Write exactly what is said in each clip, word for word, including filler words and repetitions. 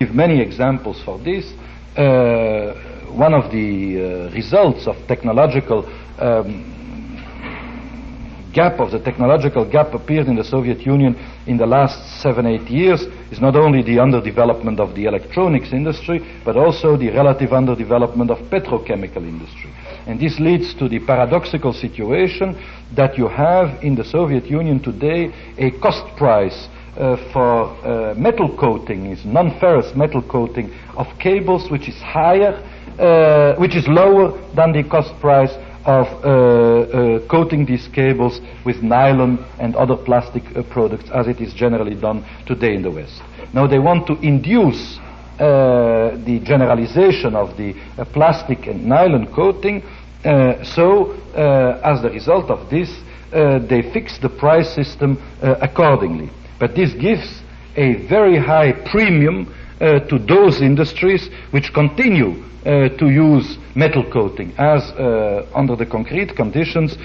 give many examples for this. Uh, one of the uh, results of technological um, gap, of the technological gap appeared in the Soviet Union in the last seven, eight years is not only the underdevelopment of the electronics industry, but also the relative underdevelopment of petrochemical industry. And this leads to the paradoxical situation that you have in the Soviet Union today a cost price uh, for uh, metal coating, is non-ferrous metal coating of cables, which is higher, uh, which is lower than the cost price of uh, uh, coating these cables with nylon and other plastic uh, products, as it is generally done today in the West. Now they want to induce uh, the generalization of the uh, plastic and nylon coating, uh, so uh, as the result of this, uh, they fix the price system uh, accordingly. But this gives a very high premium uh, to those industries which continue Uh, to use metal coating, as uh, under the concrete conditions, uh,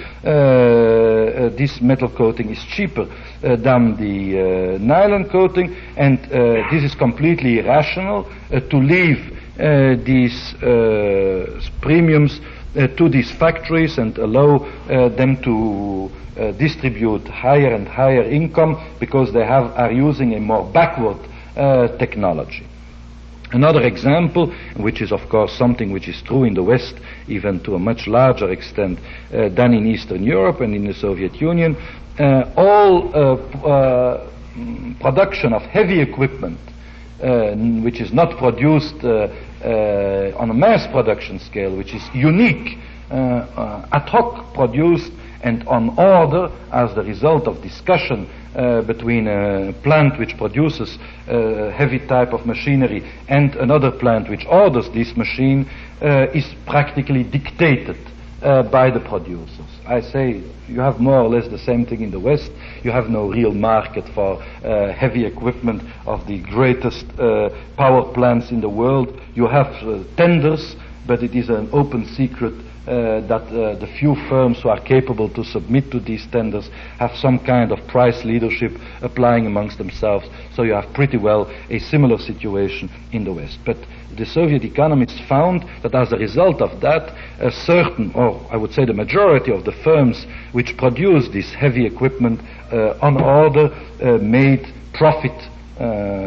uh, this metal coating is cheaper uh, than the uh, nylon coating, and uh, this is completely irrational uh, to leave uh, these uh, premiums uh, to these factories and allow uh, them to uh, distribute higher and higher income because they have are using a more backward uh, technology. Another example, which is of course something which is true in the West even to a much larger extent uh, than in Eastern Europe and in the Soviet Union, uh, all uh, uh, production of heavy equipment uh, which is not produced uh, uh, on a mass production scale, which is unique, uh, uh, ad hoc produced and on order as the result of discussion uh, between a plant which produces uh, heavy type of machinery and another plant which orders this machine, uh, is practically dictated uh, by the producers. I say you have more or less the same thing in the West. You have no real market for uh, heavy equipment of the greatest uh, power plants in the world. You have uh, tenders, but it is an open secret Uh, that uh, the few firms who are capable to submit to these tenders have some kind of price leadership applying amongst themselves. So you have pretty well a similar situation in the West. But the Soviet economists found that as a result of that, a certain, or I would say the majority of the firms which produce this heavy equipment uh, on order uh, made profit uh,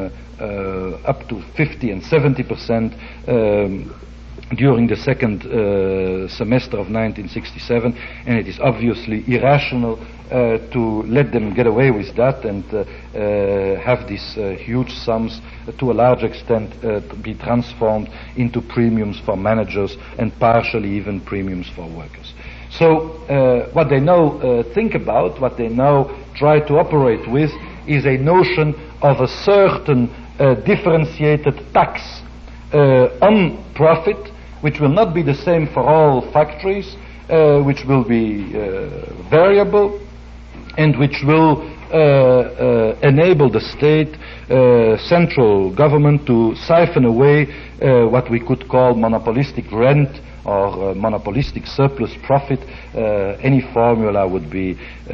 uh, up to fifty and seventy percent um, during the second uh, semester of nineteen sixty-seven, and it is obviously irrational uh, to let them get away with that and uh, uh, have these uh, huge sums uh, to a large extent uh, to be transformed into premiums for managers and partially even premiums for workers. So uh, what they now uh, think about, what they now try to operate with, is a notion of a certain uh, differentiated tax uh, on profit, which will not be the same for all factories, uh, which will be uh, variable, and which will uh, uh, enable the state, uh, central government, to siphon away uh, what we could call monopolistic rent or uh, monopolistic surplus profit. Uh, any formula would be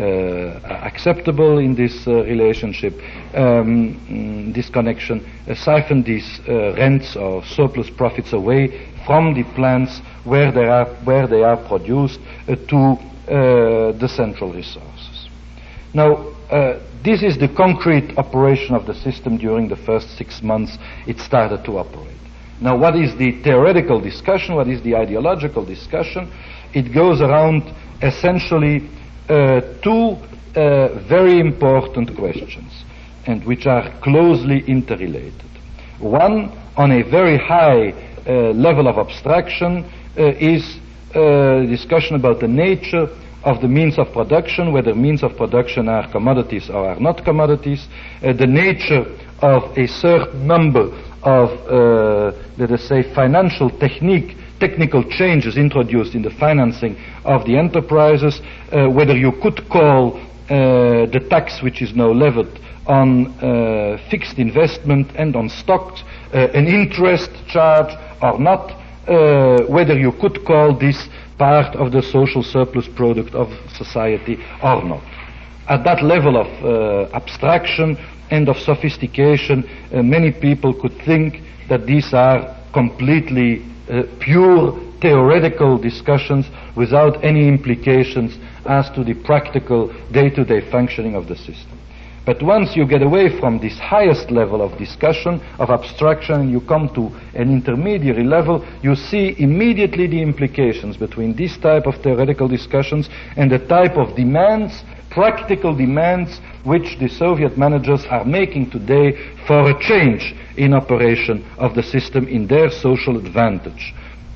uh, acceptable in this uh, relationship, um, in this connection. Uh, siphon these uh, rents or surplus profits away from the plants where they are where they are produced uh, to uh, the central resources. Now, uh, this is the concrete operation of the system during the first six months it started to operate. Now, what is the theoretical discussion? What is the ideological discussion? It goes around essentially uh, two uh, very important questions, and which are closely interrelated. One, on a very high Uh, level of abstraction, uh, is uh, discussion about the nature of the means of production, whether means of production are commodities or are not commodities, uh, the nature of a certain number of, uh, let us say, financial technique, technical changes introduced in the financing of the enterprises, uh, whether you could call uh, the tax which is now levied on uh, fixed investment and on stocks uh, an interest charge or not, uh, whether you could call this part of the social surplus product of society or not. At that level of uh, abstraction, and of sophistication, uh, many people could think that these are completely uh, pure theoretical discussions without any implications as to the practical day-to-day functioning of the system. But once you get away from this highest level of discussion, of abstraction, and you come to an intermediary level, you see immediately the implications between this type of theoretical discussions and the type of demands, practical demands, which the Soviet managers are making today for a change in operation of the system in their social advantage.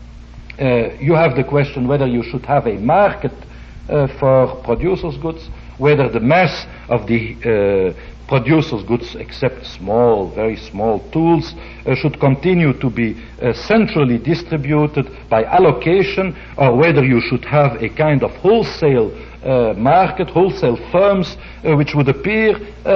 Uh, you have the question whether you should have a market uh, for producers' goods, whether the mass of the uh, producers' goods, except small, very small tools, uh, should continue to be uh, centrally distributed by allocation, or whether you should have a kind of wholesale uh, market, wholesale firms, uh, which would appear uh,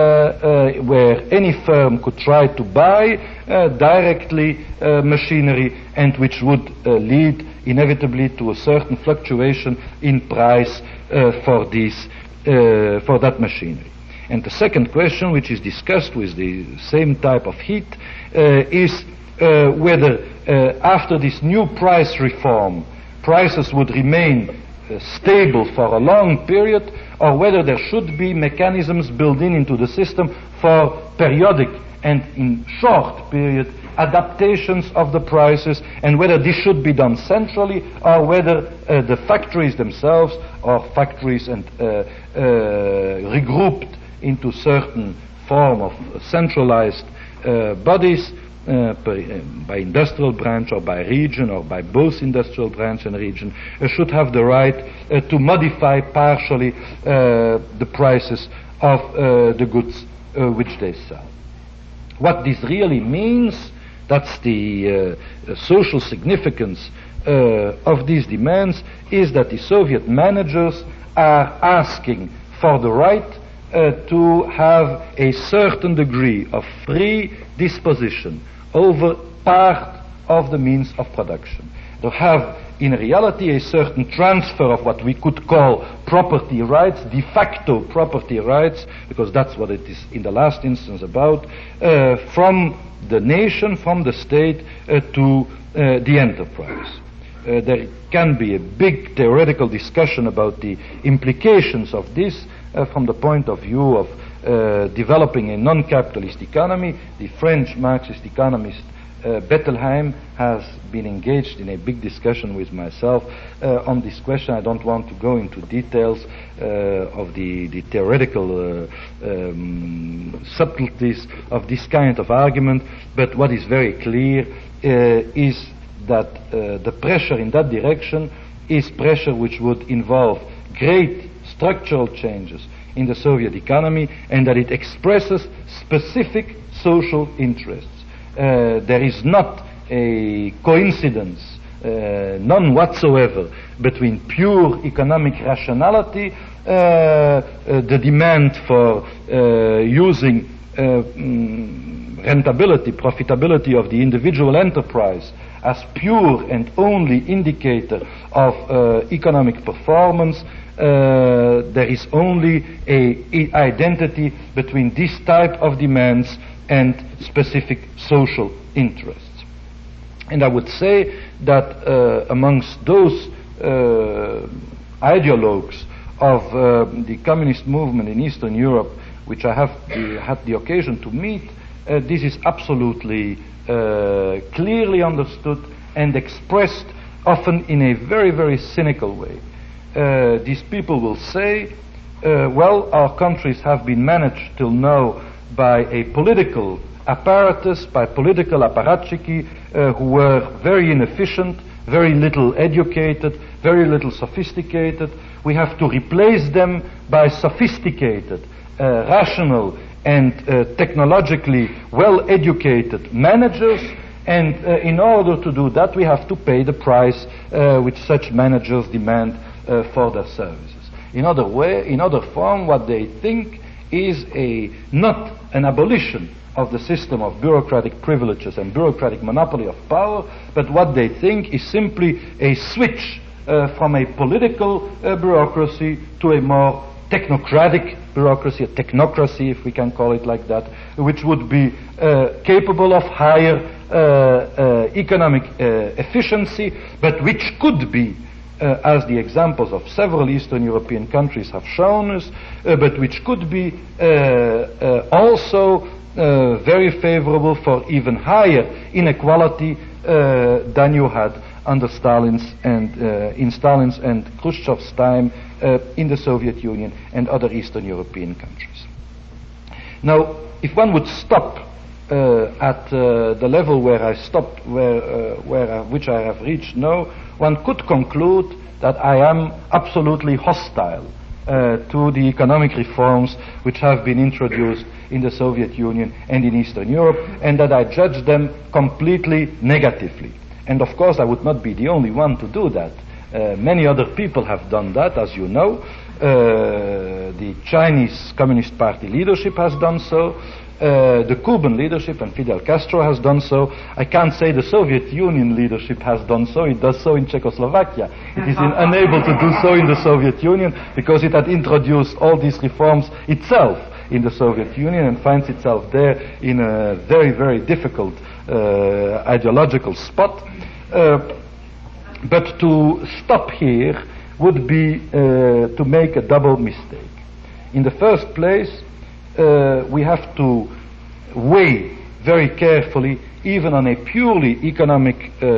uh, where any firm could try to buy uh, directly uh, machinery, and which would uh, lead inevitably to a certain fluctuation in price uh, for these Uh, for that machinery. And the second question, which is discussed with the same type of heat, uh, is uh, whether uh, after this new price reform, prices would remain uh, stable for a long period, or whether there should be mechanisms built in into the system for periodic and in short period adaptations of the prices, and whether this should be done centrally, or whether uh, the factories themselves, or factories and uh, uh, regrouped into certain form of centralized uh, bodies uh, per, uh, by industrial branch or by region or by both industrial branch and region, uh, should have the right uh, to modify partially uh, the prices of uh, the goods uh, which they sell. What this really means, that's the uh, social significance uh, of these demands, is that the Soviet managers are asking for the right uh, to have a certain degree of free disposition over part of the means of production. To have in reality a certain transfer of what we could call property rights, de facto property rights, because that's what it is in the last instance about, uh, from the nation, from the state, uh, to uh, the enterprise. Uh, there can be a big theoretical discussion about the implications of this uh, from the point of view of uh, developing a non-capitalist economy. The French Marxist economist Uh, Bettelheim has been engaged in a big discussion with myself uh, on this question. I don't want to go into details uh, of the, the theoretical uh, um, subtleties of this kind of argument, but what is very clear uh, is that uh, the pressure in that direction is pressure which would involve great structural changes in the Soviet economy, and that it expresses specific social interests. Uh, there is not a coincidence, uh, none whatsoever, between pure economic rationality, uh, uh, the demand for uh, using uh, mm, rentability, profitability of the individual enterprise as pure and only indicator of uh, economic performance. Uh, there is only a, a identity between this type of demands and specific social interests. And I would say that uh, amongst those uh, ideologues of uh, the communist movement in Eastern Europe, which I have the, had the occasion to meet, uh, this is absolutely uh, clearly understood and expressed often in a very, very cynical way. Uh, these people will say, uh, well, our countries have been managed till now by a political apparatus, by political apparatchiki, uh, who were very inefficient, very little educated, very little sophisticated. We have to replace them by sophisticated, uh, rational, and uh, technologically well-educated managers, and uh, in order to do that we have to pay the price uh, which such managers demand uh, for their services. In other way, in other form, what they think is a not an abolition of the system of bureaucratic privileges and bureaucratic monopoly of power, but what they think is simply a switch uh, from a political uh, bureaucracy to a more technocratic bureaucracy, a technocracy, if we can call it like that, which would be uh, capable of higher uh, uh, economic uh, efficiency, but which could be, uh, as the examples of several Eastern European countries have shown us, uh, but which could be uh, uh, also uh, very favorable for even higher inequality uh, than you had under Stalin's and uh, in Stalin's and Khrushchev's time uh, in the Soviet Union and other Eastern European countries. Now, if one would stop uh, at uh, the level where I stopped, where, uh, where I, which I have reached now, one could conclude that I am absolutely hostile uh, to the economic reforms which have been introduced in the Soviet Union and in Eastern Europe, and that I judge them completely negatively. And of course, I would not be the only one to do that. Uh, many other people have done that, as you know. Uh, the Chinese Communist Party leadership has done so. Uh, the Cuban leadership and Fidel Castro has done so. I can't say the Soviet Union leadership has done so. It does so in Czechoslovakia. It is in, unable to do so in the Soviet Union because it had introduced all these reforms itself in the Soviet Union and finds itself there in a very, very difficult uh, ideological spot. Uh, but to stop here would be uh, to make a double mistake. In the first place, uh, we have to weigh very carefully, even on a purely economic, uh,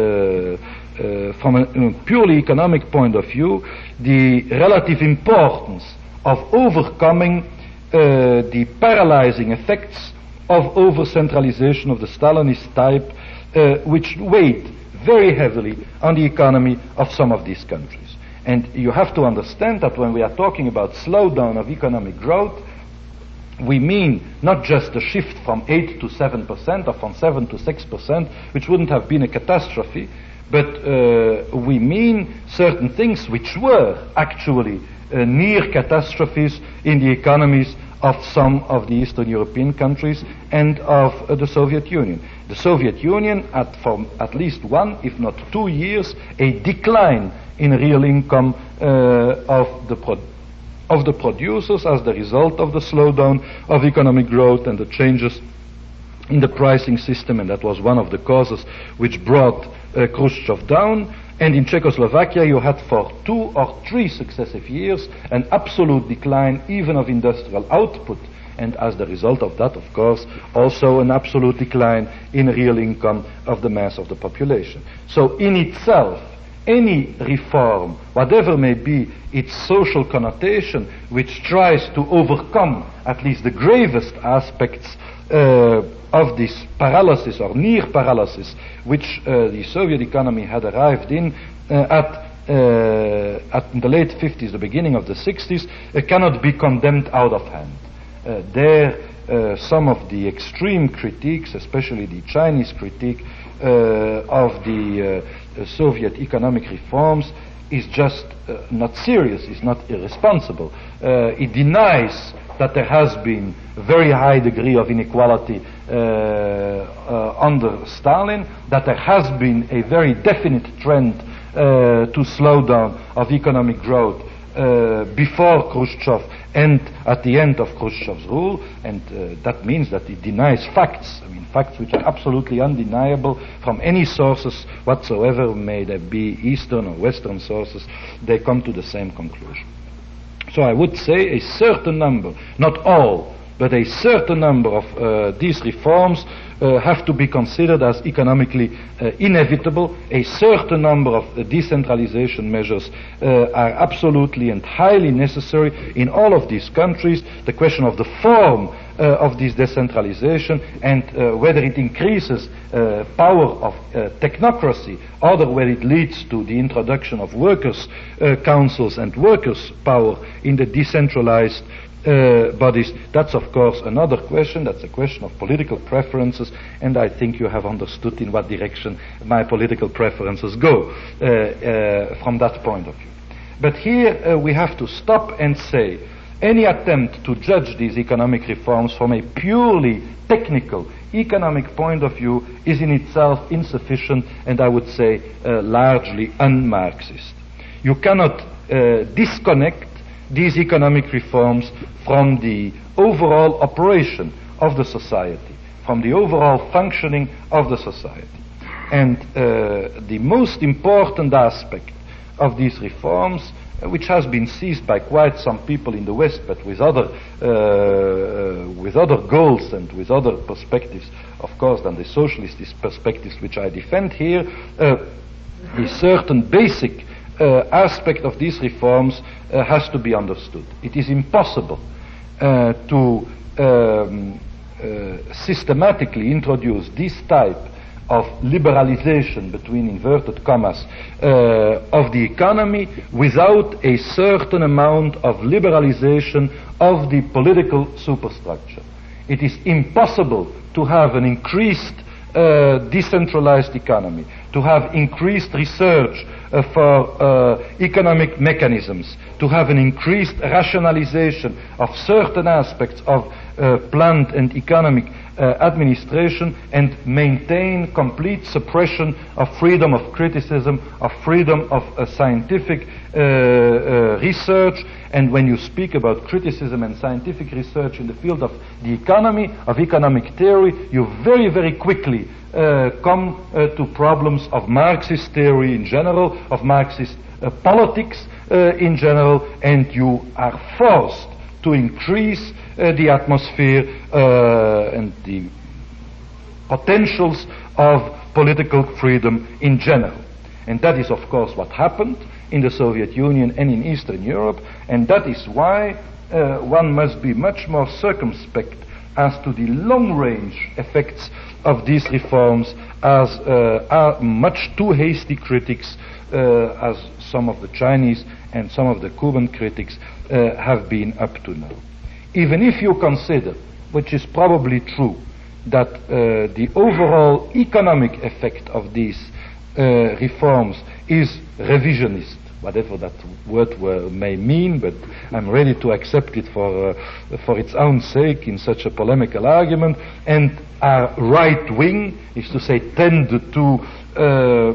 uh, from a, a purely economic point of view, the relative importance of overcoming uh, the paralyzing effects of over-centralization of the Stalinist type, uh, which weighed very heavily on the economy of some of these countries. And you have to understand that when we are talking about slowdown of economic growth, we mean not just a shift from eight to seven percent or from seven to six percent, which wouldn't have been a catastrophe, but uh, we mean certain things which were actually uh, near catastrophes in the economies of some of the Eastern European countries and of uh, the Soviet Union. The Soviet Union had for at least one, if not two years, a decline in real income uh, of the pro- of the producers as the result of the slowdown of economic growth and the changes in the pricing system, and that was one of the causes which brought uh, Khrushchev down. And in Czechoslovakia you had for two or three successive years an absolute decline even of industrial output, and as the result of that, of course, also an absolute decline in real income of the mass of the population. So in itself, any reform, whatever may be its social connotation, which tries to overcome at least the gravest aspects uh, of this paralysis or near paralysis which uh, the Soviet economy had arrived in uh, at uh, at the late fifties, the beginning of the sixties, uh, cannot be condemned out of hand. Uh, there, uh, some of the extreme critiques, especially the Chinese critique uh, of the uh, Soviet economic reforms, is just uh, not serious, is not irresponsible. Uh, it denies that there has been a very high degree of inequality uh, uh, under Stalin, that there has been a very definite trend uh, to slow down of economic growth uh, before Khrushchev and at the end of Khrushchev's rule, and uh, that means that it denies facts, I mean facts which are absolutely undeniable from any sources whatsoever, may they be Eastern or Western sources, they come to the same conclusion. So I would say a certain number, not all, but a certain number of uh, these reforms uh, have to be considered as economically uh, inevitable. A certain number of uh, decentralization measures uh, are absolutely and highly necessary in all of these countries. The question of the form uh, of this decentralization and uh, whether it increases uh, power of uh, technocracy or whether it leads to the introduction of workers' uh, councils and workers' power in the decentralized Uh, bodies, that's of course another question. That's a question of political preferences, and I think you have understood in what direction my political preferences go uh, uh, from that point of view. But here uh, we have to stop and say any attempt to judge these economic reforms from a purely technical economic point of view is in itself insufficient, and I would say uh, largely un-Marxist. You cannot uh, disconnect these economic reforms from the overall operation of the society, from the overall functioning of the society. And uh, the most important aspect of these reforms, uh, which has been seized by quite some people in the West, but with other, uh, with other goals and with other perspectives, of course, than the socialist perspectives which I defend here, uh, a certain basic uh, aspect of these reforms uh, has to be understood. It is impossible uh, to um, uh, systematically introduce this type of liberalization, between inverted commas, uh, of the economy without a certain amount of liberalization of the political superstructure. It is impossible to have an increased uh, decentralized economy, to have increased research uh, for uh, economic mechanisms, to have an increased rationalization of certain aspects of uh, planned and economic uh, administration, and maintain complete suppression of freedom of criticism, of freedom of uh, scientific uh, uh, research. And when you speak about criticism and scientific research in the field of the economy, of economic theory, you very, very quickly uh, come uh, to problems of Marxist theory in general, of Marxist uh, politics uh, in general, and you are forced to increase uh, the atmosphere uh, and the potentials of political freedom in general. And that is, of course, what happened in the Soviet Union and in Eastern Europe, and that is why uh, one must be much more circumspect as to the long-range effects of these reforms, as uh, are much too hasty critics, uh, as some of the Chinese and some of the Cuban critics uh, have been up to now. Even if you consider, which is probably true, that uh, the overall economic effect of these uh, reforms is revisionist, whatever that word were, may mean, but I'm ready to accept it for uh, for its own sake in such a polemical argument, and are right-wing, is to say, tend to uh,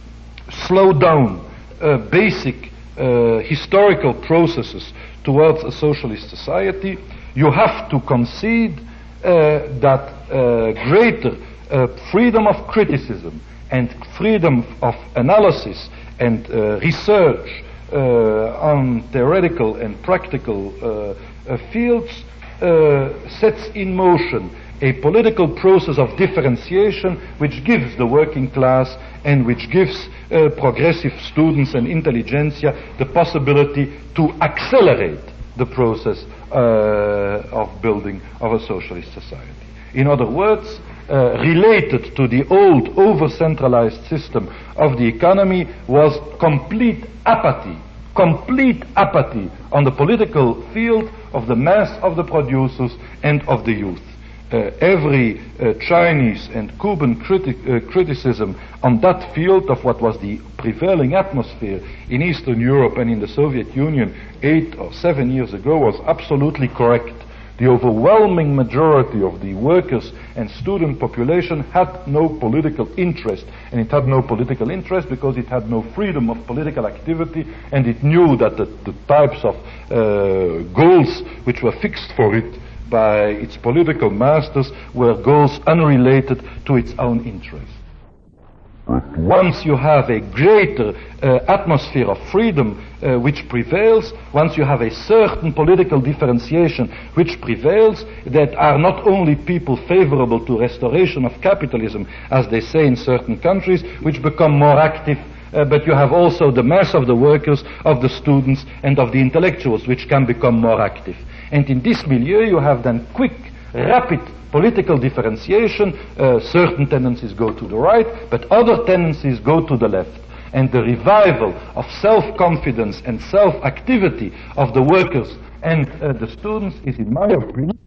slow down uh, basic uh, historical processes towards a socialist society, you have to concede uh, that uh, greater uh, freedom of criticism and freedom of analysis and uh, research uh, on theoretical and practical uh, uh, fields uh, sets in motion a political process of differentiation which gives the working class and which gives uh, progressive students and intelligentsia the possibility to accelerate the process uh, of building of a socialist society. In other words, Uh, related to the old over-centralized system of the economy was complete apathy, complete apathy on the political field of the mass of the producers and of the youth. Uh, every uh, Chinese and Cuban criti- uh, criticism on that field of what was the prevailing atmosphere in Eastern Europe and in the Soviet Union eight or seven years ago was absolutely correct. The overwhelming majority of the workers and student population had no political interest, and it had no political interest because it had no freedom of political activity, and it knew that the, the types of uh, goals which were fixed for it by its political masters were goals unrelated to its own interest. Once you have a greater uh, atmosphere of freedom uh, which prevails, once you have a certain political differentiation which prevails, that are not only people favorable to restoration of capitalism, as they say in certain countries, which become more active, uh, but you have also the mass of the workers, of the students, and of the intellectuals, which can become more active. And in this milieu you have then quick, rapid political differentiation. Uh, certain tendencies go to the right, but other tendencies go to the left. And the revival of self-confidence and self-activity of the workers and uh, the students is, in my opinion,